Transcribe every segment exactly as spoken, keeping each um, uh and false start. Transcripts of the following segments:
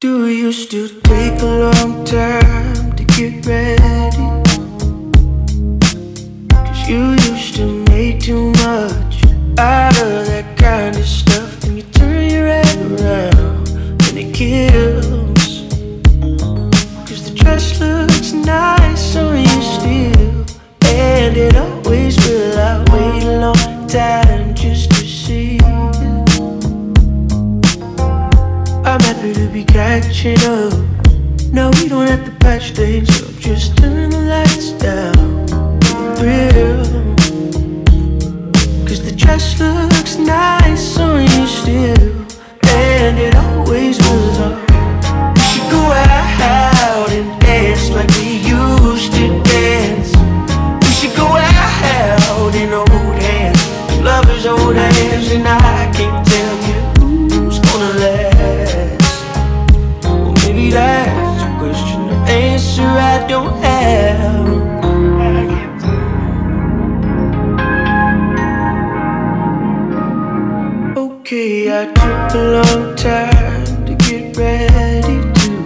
Do you still take a long time to get ready? Cause you used to make too much out of that kind of stuff. When you turn your head around and it kills. Cause the dress looks nice on you still, and it always will. I wait a long time just to see it. I'm happy to be catching up. No, we don't have to patch things up. Just turn the lights down for the thrill. Cause the dress looks nice on you still, and it always was. We should go out and dance like we used to dance. We should go out in old hands, lovers' old hands. And I can't tell you who's gonna last. Well, maybe that's a question, an answer I don't have. Okay, I took a long time to get ready to,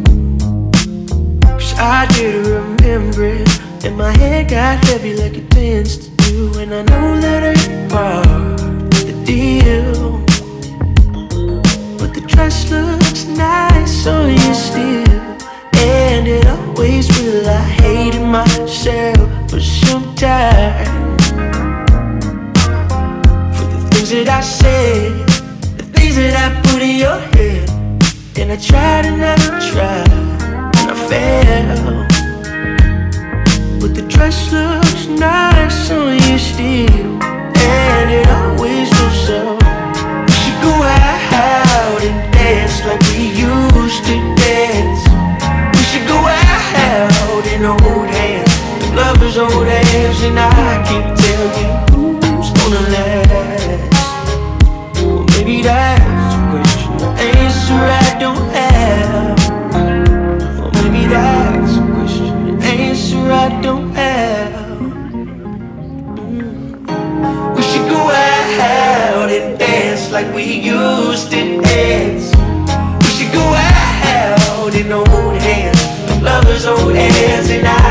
cause I didn't remember it, and my head got heavy like it tends to do. And I know that ain't part of the deal, but the dress looks nice on you still, and it always will. I hated myself for some time, for the things that I said, the things that I put in your head. And I tried and I tried and I failed, but the dress looks nice on you still, and it always will. So we should go out and dance like we used to dance. We should go out in old hands, lovers' old hands. And I can't tell you who's gonna last. Well, maybe that's a question, an answer I don't have. Well, maybe that's a question, an answer I don't have. Mm. We should go out and dance like we used to dance. We should go out in old hands, lovers' old hands. And I